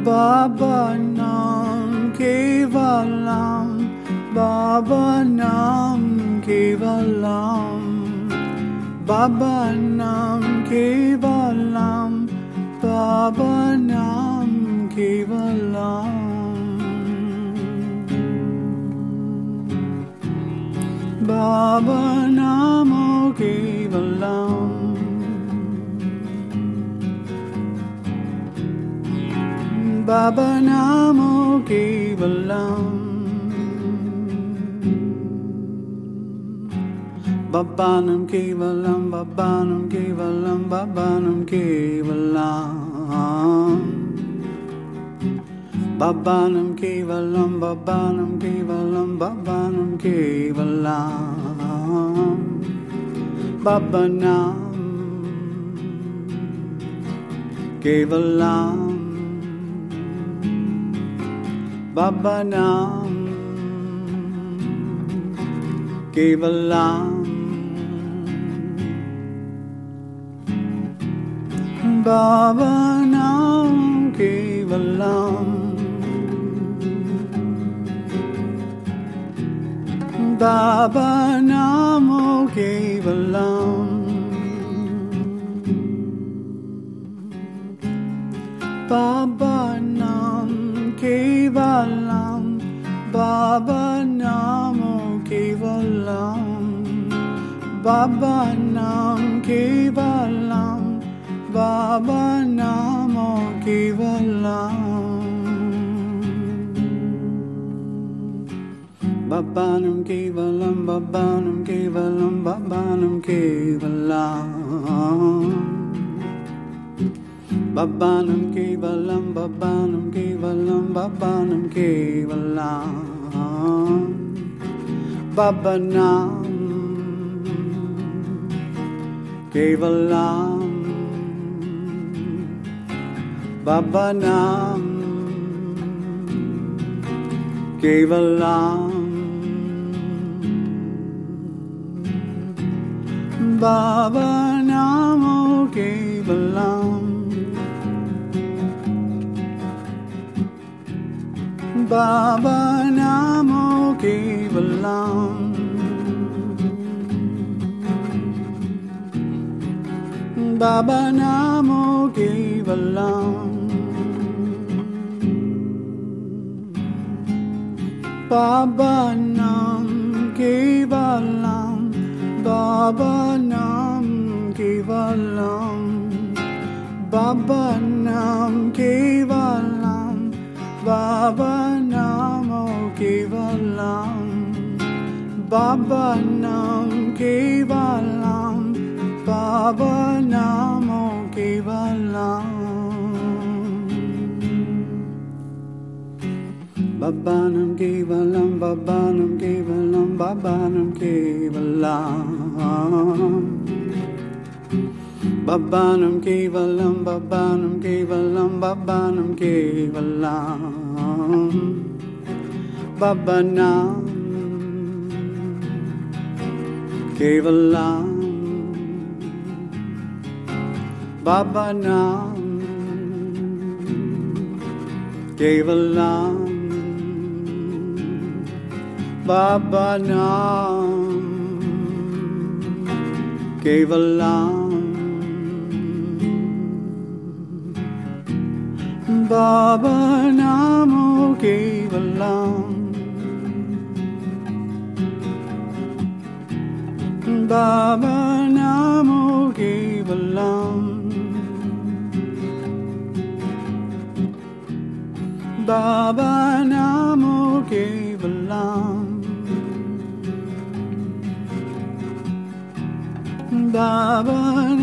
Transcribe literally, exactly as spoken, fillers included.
Baba Nam Kevalam, Baba Nam Kevalam, Baba Nam Kevalam, Baba Nam Kevalam, Baba Namo Kevalam, Baba Namo Kevalam, Baba Nam Kevalam, Baba Nam Kevalam, Baba Nam Kevalam, Baba Nam Kevalam, Baba Nam Kevalam, Baba Nam Kevalam, Baba Nam Kevalam, Baba Nam Kevalam, Baba Nam Kevalam, Baba Namo Kevalam, Baba Nam Kevalam, Baba Namo Kevalam, Baba Nam Kevalam, Baba Namo Kevalam, Baba Nam Kevalam, Baba Nam Kevalam, Baba Nam Kevalam, Baba Nam Kevalam, Baba Nam Kevalam, Baba Nam Kevalam, Baba Nam Kevalam, Baba Nam Kevalam, Baba Namo Kevalam, Baba Namo Kevalam, Baba Namo Kevalam, Baba Nam Kevalam, Baba Nam Kevalam, Baba Nam Kevalam, Baba Namo Kevalam, Baba Nam Kevalam, Baba Namo Kevalam, Baba Nam Kevalam, Baba Nam Kevalam, Baba Nam Kevalam, Baba Nam Kevalam, Baba Nam Kevalam, Baba Nam Kevalam, Baba Nam Kevalam, Baba Nam Kevalam, Baba Nam Kevalam, Baba Namo Kevalam, Baba Namo Kevalam, Baba Namo Kevalam, Baba